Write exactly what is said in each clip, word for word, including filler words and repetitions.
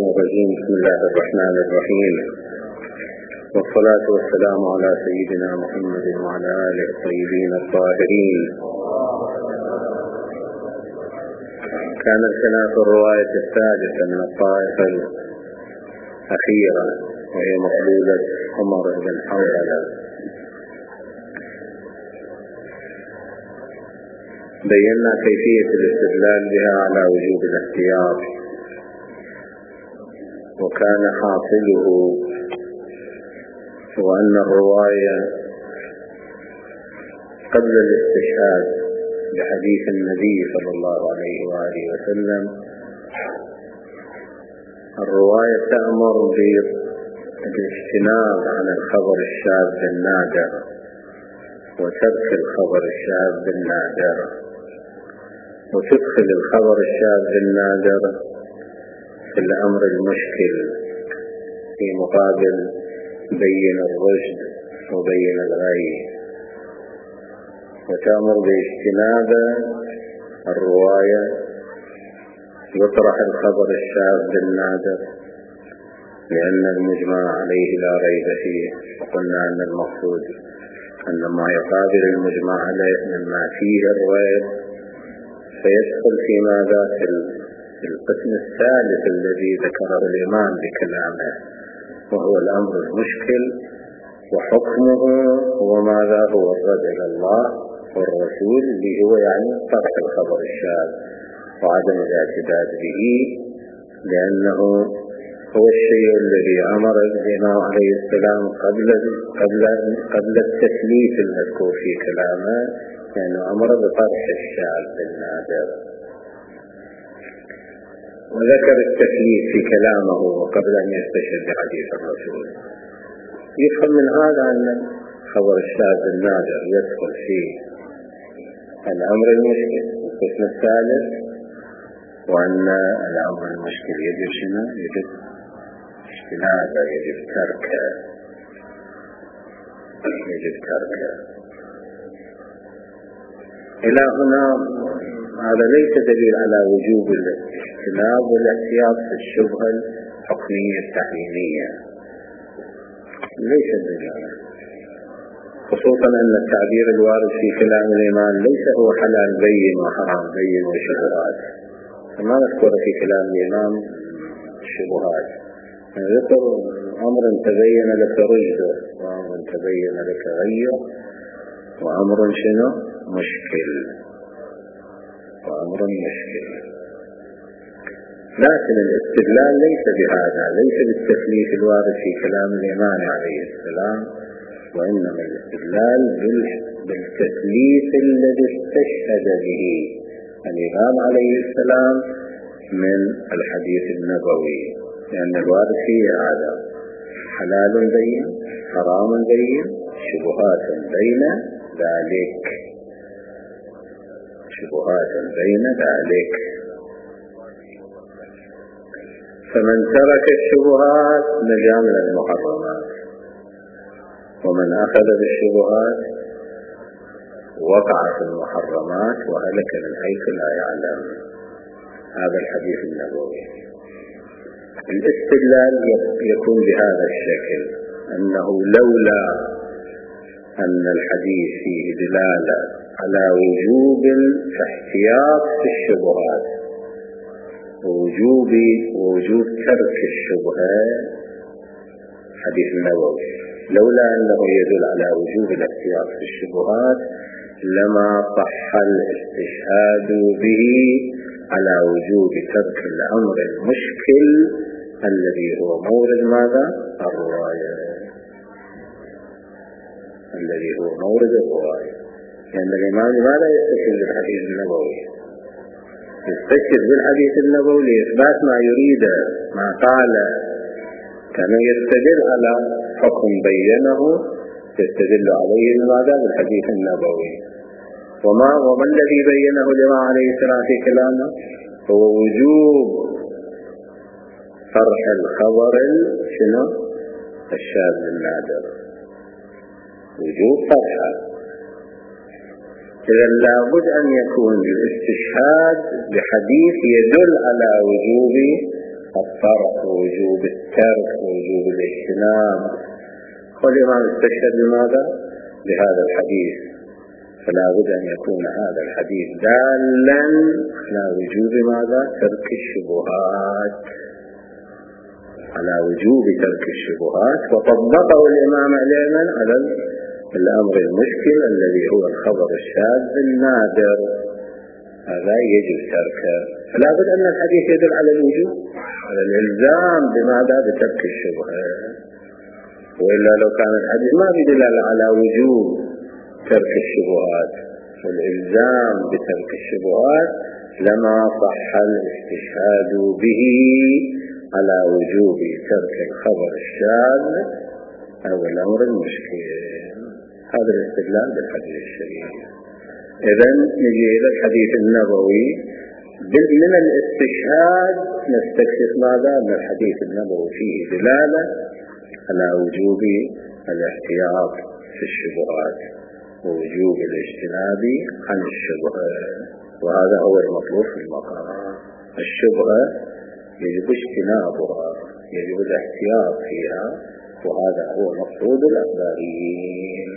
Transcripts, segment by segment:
الرجيم. بسم الله الرحمن الرحيم، والصلاة والسلام على سيدنا محمد وعلى آله الطيبين الطاهرين. كان الكلام في الرواية السادسة من الطائفة الأخيرة، وهي مقبولة عمر بن حنظلة. بينا كيفية الاستدلال بها على وجوب الاحتياط، وكان حاصله هو أن الرواية قبل الاستشهاد بحديث النبي صلى الله عليه وآله وسلم، الرواية تأمر بالاجتناب عن الخبر الشاذ النادر وترك الخبر الشاذ النادر، وتدخل الخبر الشاذ النادر في الأمر المشكل في مقابل بين الرشد وبين الغي، وتأمر باجتناب الرواية يطرح الخبر الشاذ النادر لأن المجمع عليه لا ريب فيه. وقلنا أن المقصود أن ما يقابل المجمع عليه مما فيه الريب فيدخل في ماذا في القسم الثالث الذي ذكره الإمام بكلامه، وهو الأمر المشكل وحكمه هو ماذا؟ هو الرد إلى الله والرسول، اللي هو يعني طرح الخبر الشاذ وعدم الاعتداد به، لأنه هو الشيء الذي أمر الإمام عليه السلام قبل قبل قبل التثليث المذكور في كلامه، لأنه أمر بطرح الشاذ النادر، وذكر التثليث في كلامه وقبل أن يستشهد بحديث الرسول. يفهم من هذا أن خبر الشاذ النادر يدخل في الأمر المشكل القسم الثالث، وأن الأمر المشكل يجب شنو؟ يجب اجتنابه، يجب تركه، يجب تركه. إلى هنا هذا ليس دليل على وجوب الاجتناب والاحتياط في الشبهة الحكمية التحريمية، ليس دليل، خصوصا أن التعبير الوارد في كلام الإمام ليس هو حلال بين وحرام بين وشبهات، ما نذكر في كلام الإمام الشبهات، يذكر أمر تبين لك رشده وأمر تبين لك غيه وأمر شنو مشكل وأمر مشكل. لكن الاستدلال ليس بهذا، ليس بالتثليث الوارد في كلام الإمام عليه السلام، وإنما الاستدلال بالتثليث الذي استشهد به الإمام عليه السلام من الحديث النبوي، لأن الوارد فيه هذا حلال بين حرام بين شبهات بين ذلك، شبهات بين ذلك. فمن ترك الشبهات نجا من المحرمات، ومن أخذ بالشبهات وقع في المحرمات وهلك من حيث لا يعلم. هذا الحديث النبوي. الاستدلال يكون بهذا الشكل، أنه لولا أن الحديث فيه دلالة على وجوب الاحتياط في الشبهات ووجوب ووجوب ترك الشبهة حديث النبوي، لولا أنه يدل على وجوب الاحتياط في الشبهات لما صح الاستشهاد به على وجوب ترك الأمر المشكل الذي هو مورد ماذا؟ الرواية، الذي هو مورد الرواية. لأن الإمام ماذا يستشهد بالحديث النبوي؟ يستشهد بالحديث النبوي لإثبات ما يريده، ما قال. كان يستدل على حكم بينه يستدل عليه ماذا؟ بالحديث النبوي. وما وما الذي بينه الإمام عليه السلام في كلامه؟ هو وجوب طرح الخبر شنو؟ الشاذ النادر، وجوب طرحه. إذا لابد أن يكون الاستشهاد بحديث يدل على وجوب الطرح ووجوب الترك ووجوب الاجتناب. والإمام استشهد بماذا؟ بهذا الحديث. فلا بد أن يكون هذا الحديث دالا على وجوب ماذا؟ ترك الشبهات، على وجوب ترك الشبهات. وطبقه الإمام علينا على الأمر المشكل الذي هو الخبر الشاذ النادر، هذا يجب تركه. فلا بد أن الحديث يدل على الوجوب، على الإلزام بماذا؟ بترك الشبهة. وإلا لو كان الحديث ما يدل على وجوب ترك الشبهات والإلزام بترك الشبهات لما صح الاستشهاد به على وجوب ترك الخبر الشاذ أو الأمر المشكل. هذا الاستدلال بالحديث الشريف. إذن نجي إلى الحديث النبوي. من الاستشهاد نستكشف ماذا؟ أن الحديث النبوي فيه دلالة على وجوب الاحتياط في الشبهات ووجوب الاجتناب عن الشبهة، وهذا هو المطلوب في المقام. الشبهة يجب اجتنابها، يجب الاحتياط فيها، وهذا هو مقصود الأخباريين.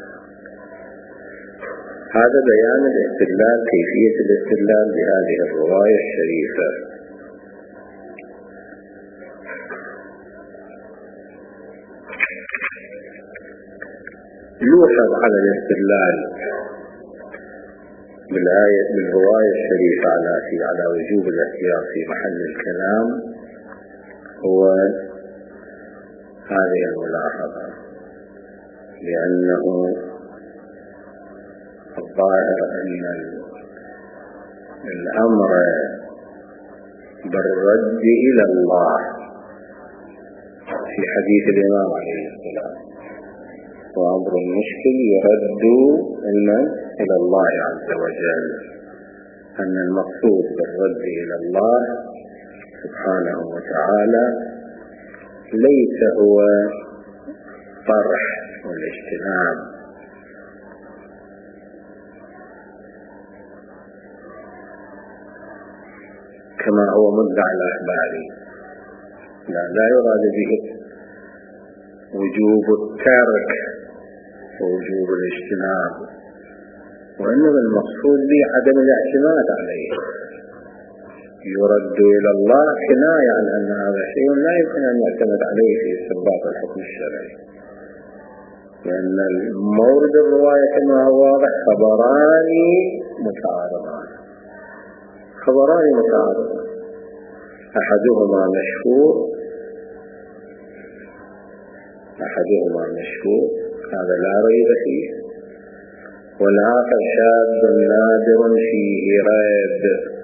هذا بيان الاستدلال، كيفية الاستدلال بهذه الرواية الشريفة. يوحظ على الاستدلال بالآية بالرواية الشريفة على في على وجوب الاحتياط في محل الكلام هو هذه الملاحظة، لأنه الظاهر أن الأمر بالرد إلى الله في حديث الإمام عليه السلام وأمر المشكل يرد إلى الله عز وجل، أن المقصود بالرد إلى الله سبحانه وتعالى ليس هو طرح والاجتناب، كما هو مدعى الأخباري. لا, لا يراد به وجوب الترك ووجوب الاجتناب، وإنما المقصود به عدم الاعتماد عليه. يرد إلى الله كناية عن أن هذا شيء لا يمكن أن يعتمد عليه في استنباط الحكم الشرعي، لأن المورد الرواية كما هو واضح خبران متعارضان، خبران متعارضان أحدهما مشهور أحدهما مشهور هذا لا ريب فيه، والآخر شاذ نادر فيه ريب.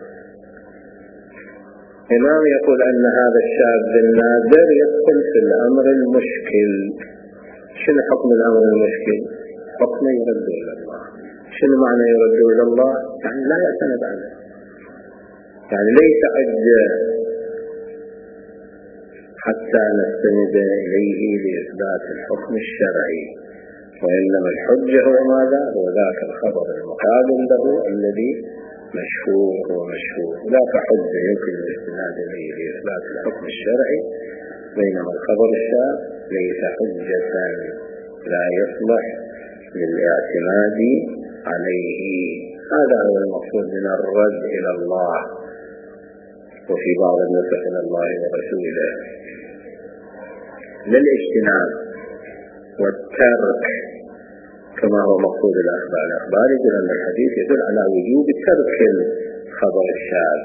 إمام يقول أن هذا الشاذ النادر يدخل في الأمر المشكل. شنو حكم الأمر المشكل؟ حكم يرد إلى الله. شنو معنى يرد إلى الله؟ يعني لا يعتمد عليه، يعني ليس حجة حتى نستند إليه لإثبات الحكم الشرعي، وإنما الحجة هو ماذا؟ هو ذاك الخبر المقابل له الذي مشهور ومشهور، لا حجة يمكن الاستناد إليه لإثبات الحكم الشرعي، بينما الخبر الشاذ ليس حجة لا يصلح للاعتماد عليه. هذا هو المقصود من الرد إلى الله، وفي بعض النسخ إلى الله ورسوله، للاجتناب والترك كما هو مقصود الأخبار. الأخبار يقول أن الحديث يدل على وجوب ترك الخبر الشاذ،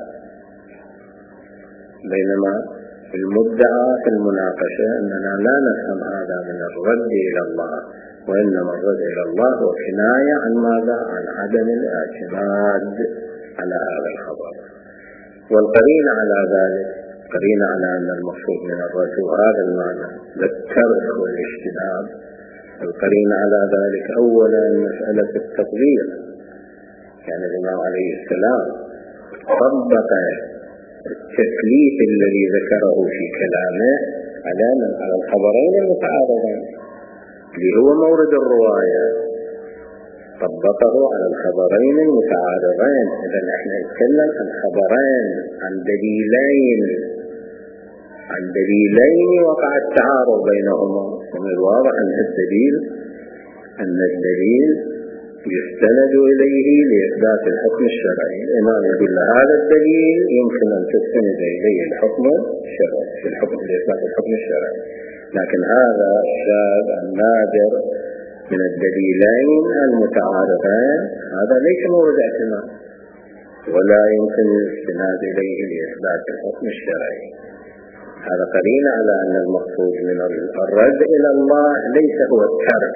بينما المدعى في المناقشة أننا لا نفهم هذا من الرد إلى الله، وإنما الرد إلى الله هو كناية عن ماذا؟ عن عدم الاعتماد على هذا الخبر. والقرينة على ذلك قرينة على أن المقصود من الرد هذا المعنى للترك والاجتناب. القرينة على ذلك أولا مسألة التطبيق، يعني الإمام عليه السلام طبق التكليف الذي ذكره في كلامه على على الخبرين المتعارضين اللي هو مورد الرواية، طبقه على الخبرين المتعارضين. إذا نحن نتكلم عن خبرين، عن دليلين عن دليلين وقع التعارض بينهما. ومن الواضح أن الدليل أن الدليل يستند إليه لإثبات الحكم الشرعي. الإمام يقول هذا الدليل يمكن أن تستند إليه الحكم الشرعي في الحكم لإثبات الحكم الشرعي، لكن هذا الشاذ النادر من الدليلين المتعارضين هذا ليس مورد اعتماد ولا يمكن الاستناد إليه لإثبات الحكم الشرعي. هذا قرين على أن المقصود من الرد إلى الله ليس هو الترك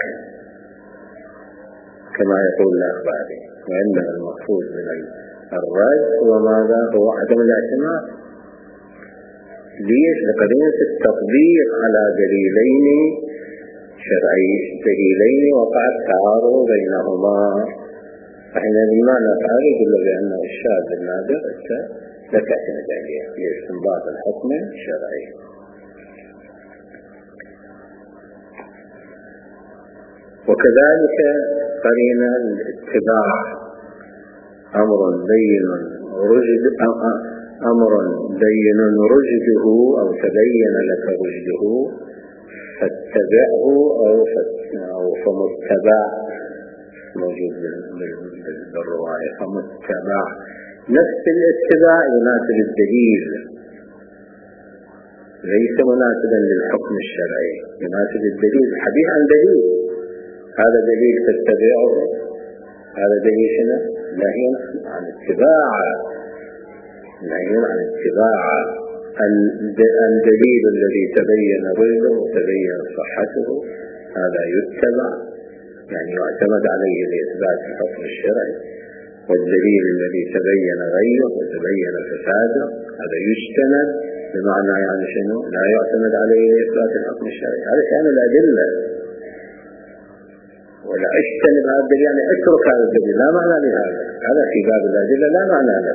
كما يقول الأخباري، وإنما المقصود من الرد هو ماذا؟ هو عدم الاعتماد. ليش؟ لقرينة التطبيق على دليلين شرعي دليلين وقع التعارض بينهما، فحينئذ ما نفعل يقول بأن الشاذ النادر لا تعتمد عليه لاستنباط الحكم الشرعي. وكذلك قرينا الاتباع أمر بين رشد أمر بين رشده أو تبين لك رشده فاتبعه أو فمتبع موجود بالرواية فمتبع. نفس الاتباع يناسب الدليل ليس مناسبا للحكم الشرعي، يناسب الدليل. الحديث عن دليل، هذا دليل تتبعه، هذا دليل شنو؟ نهي عن اتباع، نهي عن اتباع. الدليل الذي تبين رشده وتبين صحته هذا يتبع، يعني يعتمد عليه لإثبات الحكم الشرعي. والدليل الذي تبين غيره وتبين فساده هذا يجتنب، بمعنى يعني شنو؟ لا يعتمد عليه لإثبات الحكم الشرعي. هذا كان الأدلة. ولا اجتنب هذا الدليل يعني اترك هذا الدليل، لا معنى لهذا. هذا في باب الأدلة لا معنى له.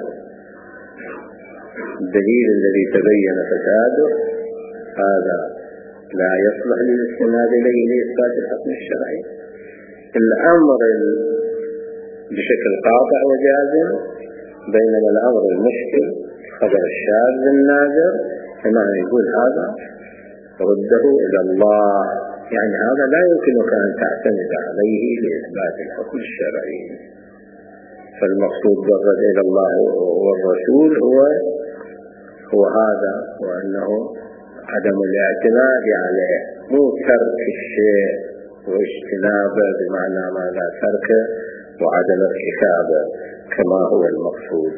الدليل الذي تبين فساده هذا لا يصلح للاستناد إليه لإثبات الحكم الشرعي. الأمر بشكل قاطع وجازم، بينما الأمر المشكل خبر الشاذ النادر كما يقول هذا رده إلى الله، يعني هذا لا يمكنك أن تعتمد عليه لإثبات الحكم الشرعي. فالمقصود بالرد إلى الله والرسول هو هو هذا، وأنه عدم الاعتماد عليه، مو ترك الشيء واجتنابه بمعنى ماذا؟ تركه وعدم ارتكابه كما هو المقصود.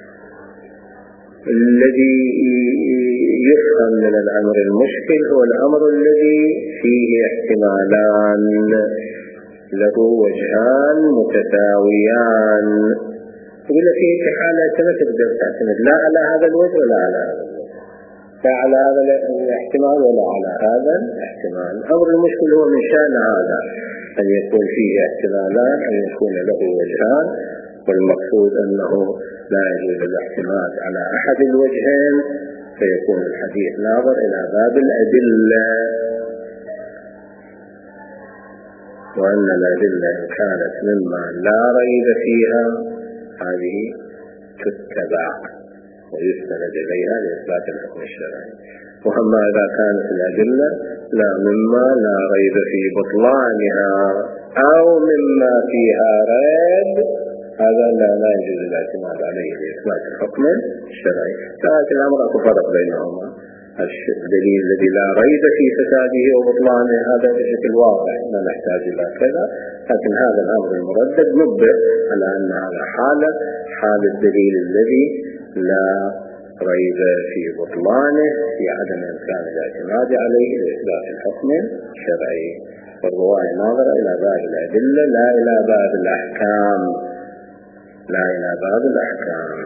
الذي يفهم من الأمر المشكل هو الأمر الذي فيه احتمالان له وجهان متساويان. يقول لك في حالة ما تقدر تعتمد لا على هذا الوجه ولا على هذا الوجه، لا على هذا الاحتمال ولا على هذا الاحتمال. الأمر المشكل هو من شأن هذا أن يكون فيه احتمالان، أن يكون له وجهان، والمقصود أنه لا يجوز الاعتماد على أحد الوجهين، فيكون الحديث ناظر إلى باب الأدلة، وأن الأدلة إن كانت مما لا ريب فيها هذه تتبع ويستند إليها لإثبات الحكم الشرعي. وأما إذا كانت الأدلة لا مما لا ريب في بطلانها أو مما فيها ريب هذا لا لا يجوز الاعتماد عليه لإثبات الحكم الشرعي. فهذا الأمر أكو فرق بينهما. الدليل الذي لا ريب في فساده وبطلانه هذا بشكل واضح لا نحتاج إلى كذا، لكن هذا الأمر المردد نبه على أن هذا حالة حال الدليل الذي لا ريب في بطلانه في عدم إمكان الاعتماد عليه لإثبات الحكم الشرعي. فالرواية ناظرة إلى باب الأدلة لا إلى باب الأحكام، لا إلى باب الأحكام.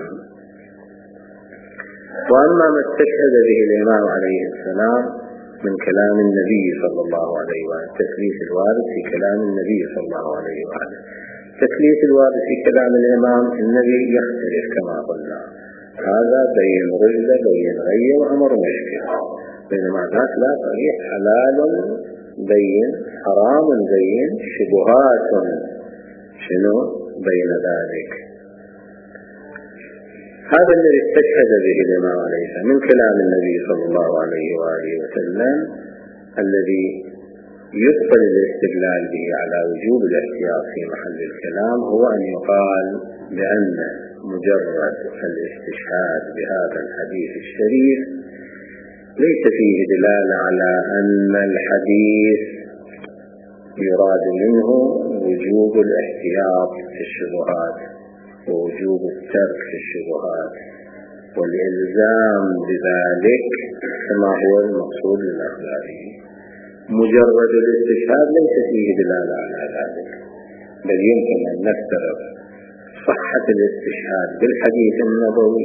وأما ما استشهد به الإمام عليه السلام من كلام النبي صلى الله عليه وآله، تثليث الوارد في كلام النبي صلى الله عليه وآله. تثليث الوارد في كلام الإمام النبي يختلف كما قلنا، هذا بين رجل بين غير وأمر مشكل، بينما ذاك لا صريح حلال بين حرام بين شبهات شنو بين ذلك. هذا الذي استشهد به الإمام عليه السلام من كلام النبي صلى الله عليه وآله وسلم الذي يبطل الاستدلال به على وجوب الاحتياط في محل الكلام، هو أن يقال بأن مجرد الاستشهاد بهذا الحديث الشريف ليس فيه دلالة على أن الحديث يراد منه وجوب الاحتياط في الشبهات ووجوب الترك في الشبهات والإلزام بذلك كما هو المقصود الأخلاقي. مجرد الاستشهاد ليس فيه دلالة على ذلك، بل يمكن أن نفترض صحة الاستشهاد بالحديث النبوي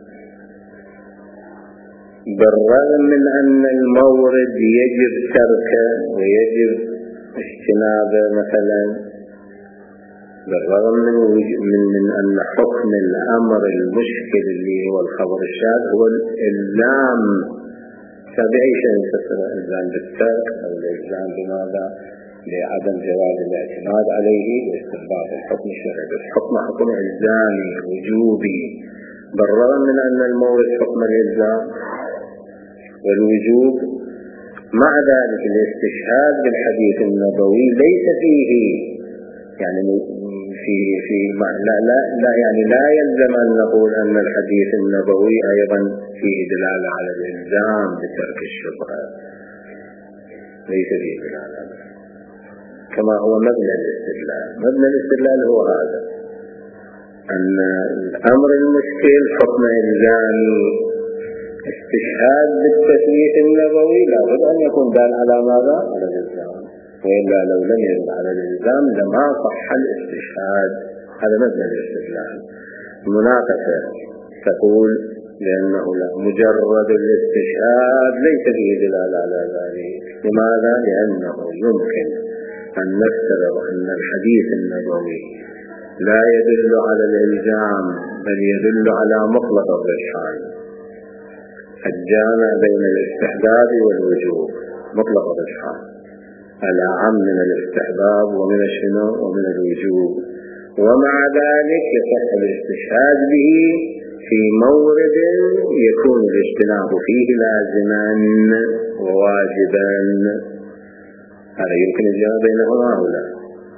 بالرغم من أن المورد يجب تركه ويجب اجتنابه، مثلا بالرغم من, من, من أن حكم الأمر المشكل اللي هو الخبر الشاذ هو الإلزام. فبأي شيء يفسر الإلزام بالترك أو الإلزام بماذا؟ لعدم جواز الاعتماد عليه واستنباط الحكم الشرعي. الحكم حكم إلزامي وجوبي بالرغم من أن المورد حكم الإلزام والوجوب، مع ذلك الاستشهاد بالحديث النبوي ليس فيه يعني في في لا لا لا يعني لا يلزم أن نقول أن الحديث النبوي أيضا فيه دلالة على الإلزام بترك الشبهة، ليس فيه دلالة كما هو مبنى الاستدلال. مبنى الاستدلال هو هذا، أن الأمر المشكل حكم إلزامي، استشهاد بالتثبيت النبوي لابد أن يكون دال على ماذا؟ على الإلزام، وإلا لو لم يدل على الإلزام لما صح الاستشهاد. هذا مبنى الاستدلال. المناقشة تقول لأنه مجرد الاستشهاد ليس فيه دلالة على ذلك. لماذا؟ لأنه يمكن أن نفترض أن الحديث النبوي لا يدل على الإلزام بل يدل على مطلق الرجحان الجامع بين الاستحباب والوجوب، مطلق الرجحان الأعم من الاستحباب ومن الشنو ومن الوجوب، ومع ذلك يصح الاستشهاد به في مورد يكون الاجتناب فيه لازما وواجبا. هذا يمكن الجمع بينهما أو لا؟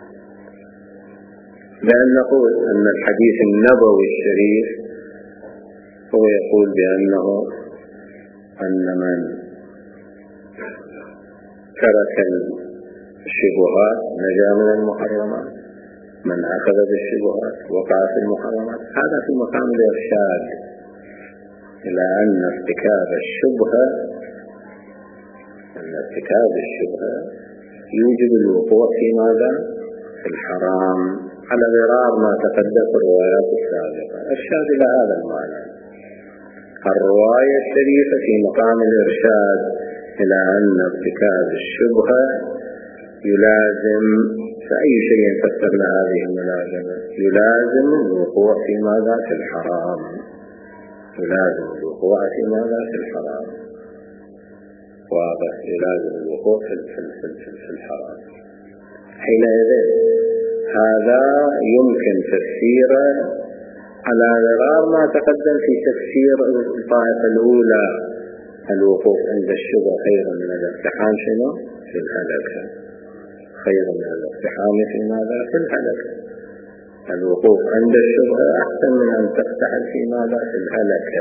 لأن نقول أن الحديث النبوي الشريف هو يقول بأنه أن من ترك الشبهات نجا من المحرمات، من أخذ بالشبهات وقع في المحرمات. هذا في مقام الإرشاد إلى أن ارتكاب الشبهة أن ارتكاب الشبهة يوجب الوقوع في ماذا؟ في الحرام، على غرار ما تقدم في الروايات السابقة. إرشاد إلى هذا المعنى. الرواية الشريفة في مقام الإرشاد إلى أن ارتكاب الشبهة يلازم، فأي شيء فسرنا هذه الملازمة؟ يلازم الوقوع في ماذا؟ في الحرام. يلازم الوقوع في ماذا؟ في الحرام. واضح، يلازم الوقوع في في الحرام. حينئذ هذا يمكن تفسيره على غرار ما تقدم في تفسير الطائفة الأولى، الوقوف عند الشبهة خير من الاقتحام شنو؟ في الهلكة. خير من الاقتحام في ماذا؟ في الهلكة. الوقوف عند الشبهة أحسن من أن تقتحم في ماذا؟ في الهلكة.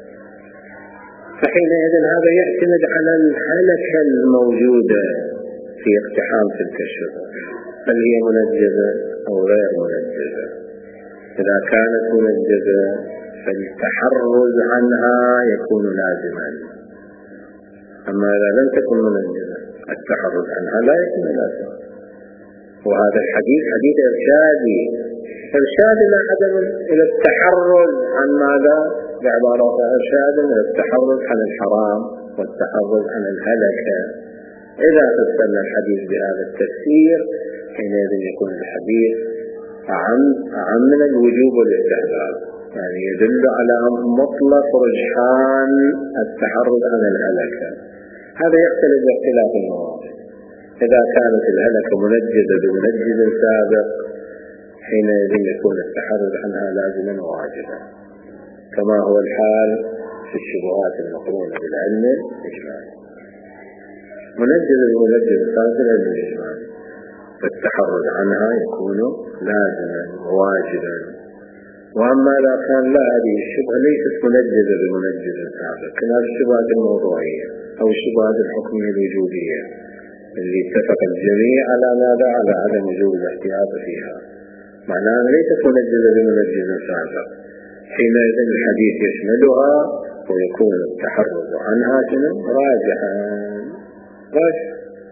فحينئذ هذا يعتمد على الهلكة الموجودة في اقتحام تلك الشبهة، هل هي منجزة أو غير منجزة. إذا كانت منجزة فالتحرز عنها يكون لازما، أما إذا لم تكن منجزة التحرز عنها لا يكون لازما. وهذا الحديث حديث إرشادي، إرشاد إلى عدم إلى التحرز عن ماذا؟ بعبارة إرشاد إلى التحرز عن الحرام والتحرز عن الهلكة. إذا فسرنا الحديث بهذا التفسير حينئذ يكون الحديث أعم أعم من الوجوب والاستحباب، يعني يدل على مطلق رجحان التحرز عن الهلكة. هذا يختلف باختلاف المواضع. إذا كانت الهلكة منجزة بمنجز سابق حينئذ يكون التحرز عنها لازما وواجبا. كما هو الحال في الشبهات المقرونة بالعلم الإجمالي. منجز المنجز الثالث العلم الإجمالي، فالتحرز عنها يكون لازما وواجبا. وأما إذا كان لا، هذه الشبهة ليست منجزة بمنجز سابق، كما الشبهات الموضوعية أو الشبهات الحكمية الوجودية اللي اتفق الجميع على ماذا؟ على عدم وجوب الاحتياط فيها، معناها ليست منجزة بمنجز سابق. حينئذ الحديث يشملها ويكون التحرز عنها راجحا راجحا.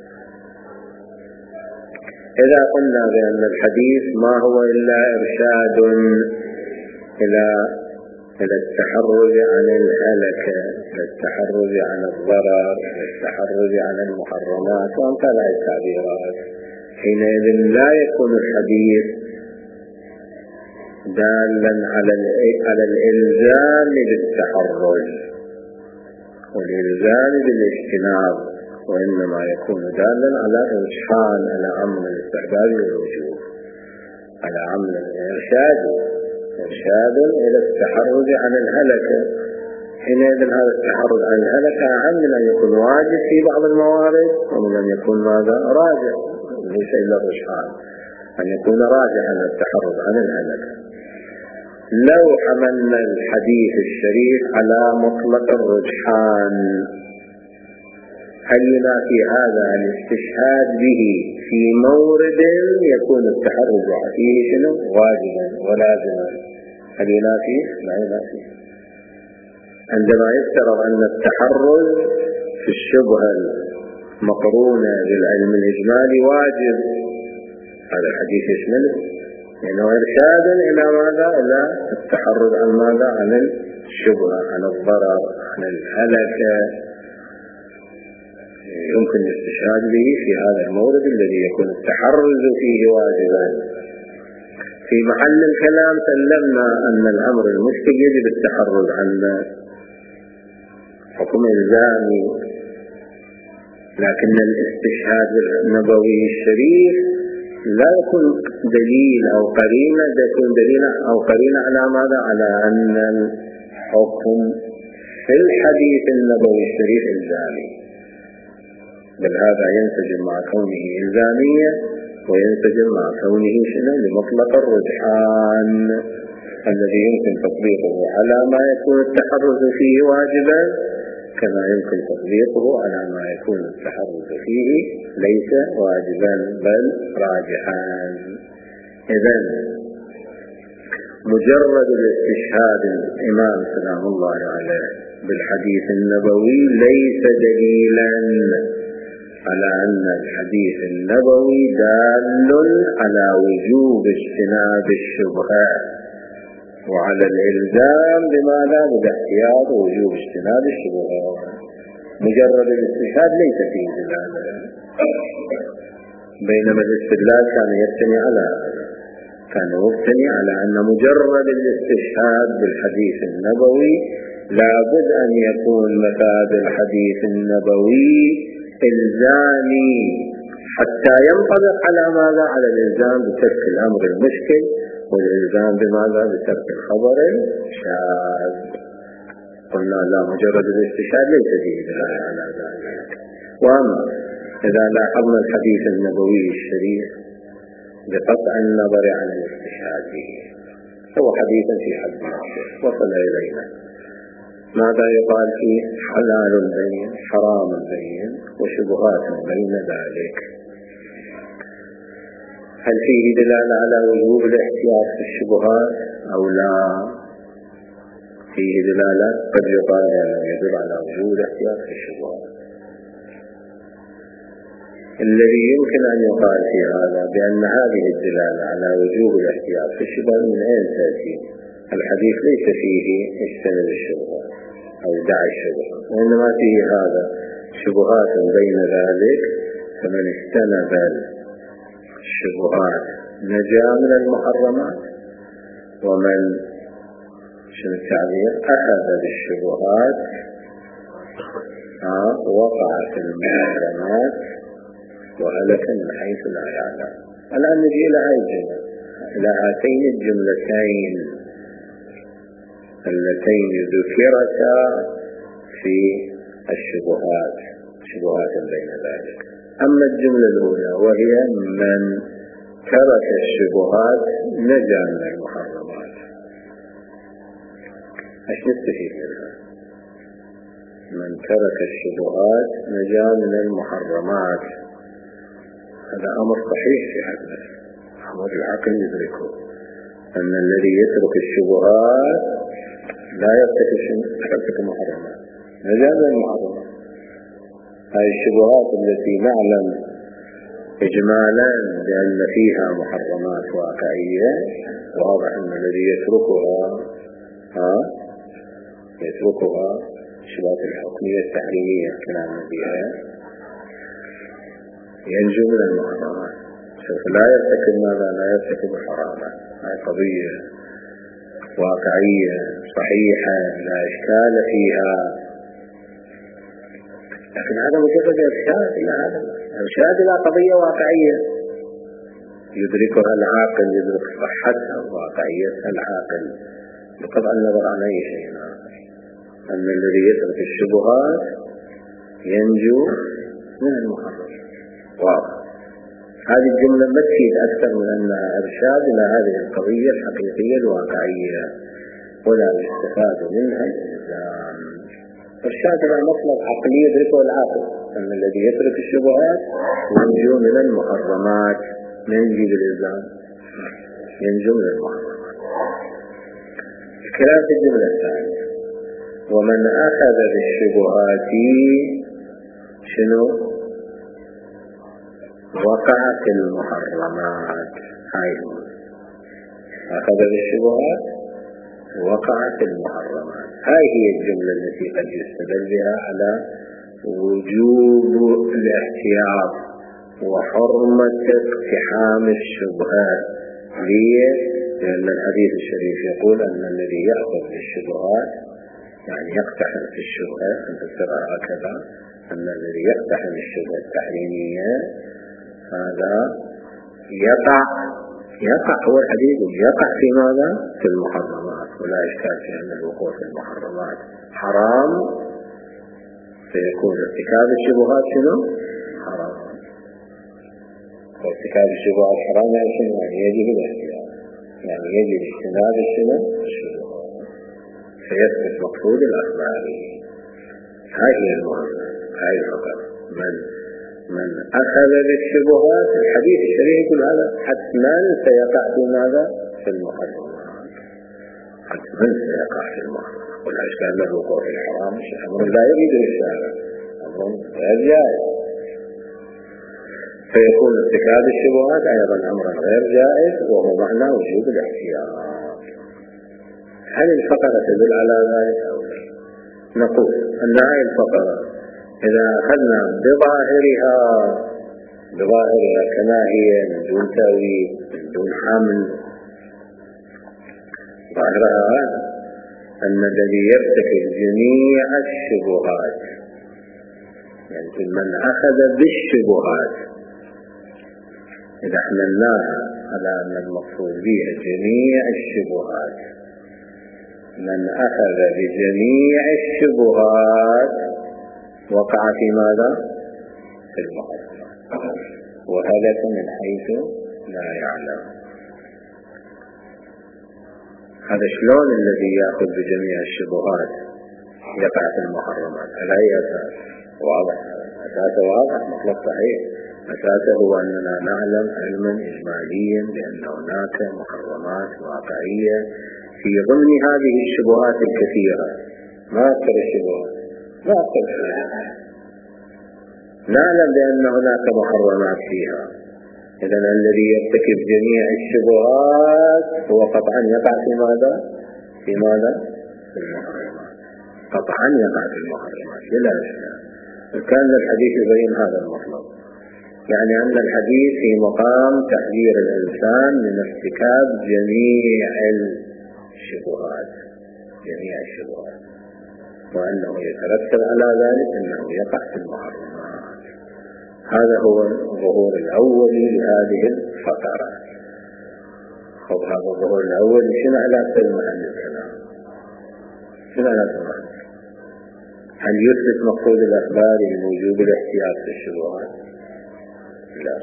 إذا قلنا بأن الحديث ما هو إلا إرشاد إلى إلى التحرز عن الهلكة، إلى التحرز عن الضرر، إلى التحرز عن المحرمات وأمثال هذه التعبيرات، حينئذ لا يكون الحديث دالا على على الإلزام بالتحرز والإلزام بالاجتناب، وإنما يكون دالا على إرشاد على أمر الاستحباب والوجوب، على أمر الإرشاد إرشاد إلى التحرز عن الهلكة. حينئذ هذا التحرز عن الهلكة أهم من أن يكون واجب في بعض الموارد ومن أن يكون ماذا؟ راجع، ليس إلا الرجحان، أن يكون راجعا التحرز عن الهلكة. لو حملنا الحديث الشريف على مطلق الرجحان، هل ينافي هذا الاستشهاد به في مورد يكون التحرز فيه شنو؟ واجبا ولازما؟ هل ينافي؟ لا ينافي. عندما يفترض أن التحرز في الشبهة المقرونة بالعلم الإجمالي واجب، هذا الحديث يشمله، لأنه إرشاد إلى ماذا؟ إلى التحرز عن ماذا؟ عن الشبهة، عن الضرر، عن الهلكة. يمكن الاستشهاد به في هذا المورد الذي يكون التحرز فيه واجبا. في محل الكلام سلمنا أن الأمر المشكل يجب التحرز عنه، حكم إلزامي، لكن الاستشهاد النبوي الشريف لا يكون دليل أو قرينة، يكون دليل أو قرينة على ماذا؟ على أن الحكم في الحديث النبوي الشريف إلزامي، بل هذا ينسجم مع كونه إلزامية وينسجم مع كونه شنو؟ لمطلق الرجحان الذي يمكن تطبيقه على ما يكون التحرز فيه واجبا، كما يمكن تطبيقه على ما يكون التحرز فيه ليس واجبا بل راجحا. إذن مجرد الاستشهاد الإمام سلام الله عليه بالحديث النبوي ليس دليلا على أن الحديث النبوي دال على وجوب اجتناب الشبهة وعلى الإلزام بماذا؟ بالاحتياط ووجوب اجتناب الشبهة. مجرد الاستشهاد ليس فيه دلالة، بينما الاستدلال كان يبتني على كان يبتني على أن مجرد الاستشهاد بالحديث النبوي لابد أن يكون مفاد الحديث النبوي إلزامي حتى ينطبق على ماذا؟ على الإلزام بترك الأمر المشكل والإلزام بماذا؟ بترك الخبر الشاذ. قلنا لا، مجرد الاستشهاد ليس فيه دلالة على ذلك. وأما إذا لاحظنا الحديث النبوي الشريف بقطع النظر عن الاستشهاد به، هو حديث في حد ناصر وصل إلينا، ماذا يقال فيه؟ حلال بين، حرام بين، وشبهات بين ذلك. هل فيه دلالة على وجوب الاحتياط في الشبهات أو لا؟ فيه دلالة قد يقال أنه يدل على وجوب الاحتياط في الشبهات. الذي يمكن أن يقال في هذا بأن هذه الدلالة على وجوب الاحتياط في الشبهات من أين تأتي؟ الحديث ليس فيه اجتنب الشبهات أو دع الشبهات، وإنما فيه هذا شبهات بين ذلك، فمن اجتنب الشبهات نجا من المحرمات، ومن شنو التعبير؟ أخذ بالشبهات وقع في المحرمات وهلك من حيث لا يعلم. الآن نجي إلى هذه الجملة، إلى هاتين الجملتين. اللتين ذكرتا في الشبهات شبهات بين ذلك. أما الجملة الأولى وهي من ترك الشبهات نجا من المحرمات، ايش نستفيد منها؟ من ترك الشبهات نجا من المحرمات، هذا أمر صحيح في حقنا، أمر العقل يدركه، أن الذي يترك الشبهات لا يرتكب محرمات، نجا من المحرمات. هذه الشبهات التي نعلم إجمالا بأن فيها محرمات واقعية، واضح أن الذي يتركها ها يتركها الشبهات الحكمية التحريمية كلام بها ينجو من المحرمات، سوف لا يرتكب ماذا؟ لا يرتكب حراما. هذه قضية واقعية صحيحة لا إشكال فيها، لكن هذا مجرد إرشاد إلى هذا، إرشاد إلى قضية واقعية يدركها العاقل، يدرك صحتها وواقعيتها العاقل بقطع النظر عن أي شيء آخر، أن الذي يترك الشبهات ينجو من المحرم. واضح. هذه الجملة ما تفيد أكثر من أنها إرشاد إلى هذه القضية الحقيقية الواقعية، ولا يستفاد منها الإلزام. إرشاد إلى مطلب عقلي يدركه العاقل، أن الذي يترك الشبهات ينجو من المحرمات، ما ينجي بالإلزام، ينجو من المحرمات. الكلام في الجملة الثانية، ومن أخذ بالشبهات شنو؟ وقع في المحرمات. هاي هو أخذ بالشبهات وقع في المحرمات. هاي هي الجملة التي قد يستدل بها على وجوب الاحتياط وحرمة اقتحام الشبهات. ليه؟ لأن الحديث الشريف يقول أن الذي يأخذ بالشبهات يعني يقتحم في الشبهة، أن تفسرها هكذا، أن الذي يقتحم الشبهة التحريمية هذا يقع يقع هو الحديث يقع في ماذا؟ في المحرمات، ولا إشكال في أن الوقوع في المحرمات حرام، فيكون ارتكاب الشبهات شنو؟ حرام. وارتكاب الشبهات حرام يعني شنو؟ يعني يجب الاحتياط، يعني يجب اجتناب شنو؟ الشبهات، فيثبت مقصود الأخباري. هاي هي المهمة، هاي الفقرة. من من أخذ بالشبهات، الحديث الشريف يقول هذا حتما سيقع في ماذا؟ في المحرمات، حتما سيقع في المحرمات. ولا إشكال له الوقوع في الحرام أمر لا يريد الشارع، أمر غير جائز، فيكون ارتكاب الشبهات أيضا أمرا غير جائز، وهو معنى وجوب الاحتياط. هل الفقرة تدل على ذلك أو لا؟ نقول أن هذه الفقرة إذا أخذنا بظاهرها بظاهرها كما هي من دون تأويل من دون حمل، ظاهرها هذا أن الذي يرتكب جميع الشبهات، يعني من أخذ بالشبهات إذا حملناها على أن المقصود بها جميع الشبهات، من أخذ بجميع الشبهات وقع في ماذا؟ في المحرمات، وهلك من حيث لا يعلم. هذا شلون الذي يأخذ بجميع الشبهات يقع في المحرمات؟ على أي أساس؟ واضح، أساسه واضح، مطلق صحيح. أساسه هو أننا نعلم علما إجماليا بأن هناك محرمات واقعية في ضمن هذه الشبهات الكثيرة. ما أكثر الشبهات، ما أكثر الشبهات، نعلم بأن هناك محرمات فيها. إذن الذي يرتكب جميع الشبهات هو قطعا يقع في ماذا؟ في ماذا؟ في المحرمات، قطعا يقع في المحرمات بلا إشكال. كان الحديث يبين هذا المطلب، يعني أن الحديث في مقام تحذير الإنسان من ارتكاب جميع الشبهات، جميع الشبهات، وأنه يترتب على ذلك أنه يقع في المحرمات. هذا هو الظهور الأولي لهذه الفقرة. خب هذا الظهور الأولي شنو علاقة المحل الكلام؟ بمعنى المحظور؟ هل يثبت مقصود الأخبار بوجوب الاحتياط في الشبهات؟ لا.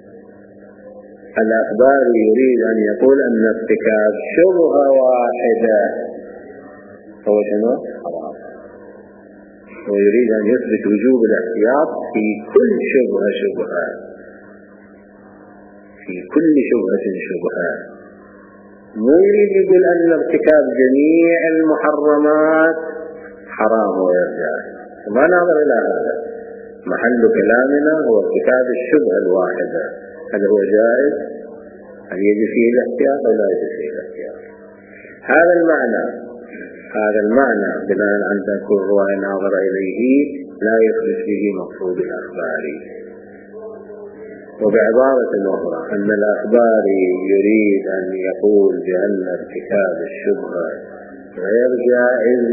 الأخبار يريد أن يقول أن ارتكاب شبهة واحدة هو شنو؟ حرام، ويريد أن يثبت وجوب الاحتياط في كل شبهة شبهة، في كل شبهة شبهة. مو يريد يقول أن ارتكاب جميع المحرمات حرام ويرجع، ما نظر إلى هذا. محل كلامنا هو ارتكاب الشبهة الواحدة، هل هو جائز؟ هل يجب فيه الاحتياط أو لا يجب فيه الاحتياط؟ هذا المعنى هذا المعنى بناء على أن تكون الرواية ناظرة إليه لا يخرج به مقصود الأخبار. وبعبارة أخرى أن الأخبار يريد أن يقول بأن ارتكاب الشبهة غير جائز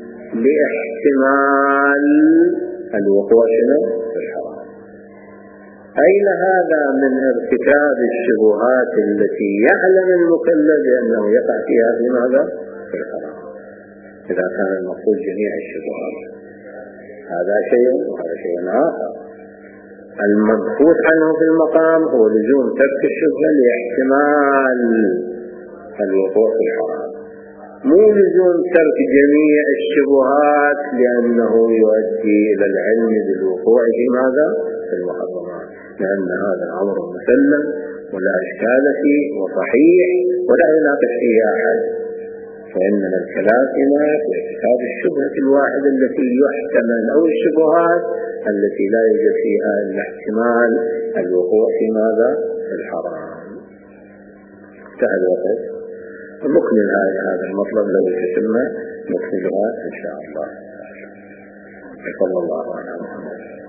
لاحتمال الوقوع في الحرام. أين هذا من ارتكاب الشبهات التي يعلم المكلف بأنه يقع فيها في ماذا؟ في الحرام. إذا كان المقصود جميع الشبهات هذا شيء وهذا شيء آخر. المبحوث عنه في المقام هو لزوم ترك الشبهة لاحتمال الوقوع في الحرام، مو لزوم ترك جميع الشبهات لأنه يؤدي إلى العلم بالوقوع في ماذا؟ في المحرمات، لأن هذا أمر مسلم ولا إشكال فيه وصحيح ولا يناقش فيه أحد. فإننا الكلام فيما في ارتكاب الشبهة الواحدة التي يحتمل أو الشبهات التي لا يوجد فيها إلا احتمال الوقوع في ماذا؟ في الحرام. انتهى الوقت. نكمل هذا المطلب لو تتم نكملها إن شاء الله. صلى الله عليه وسلم.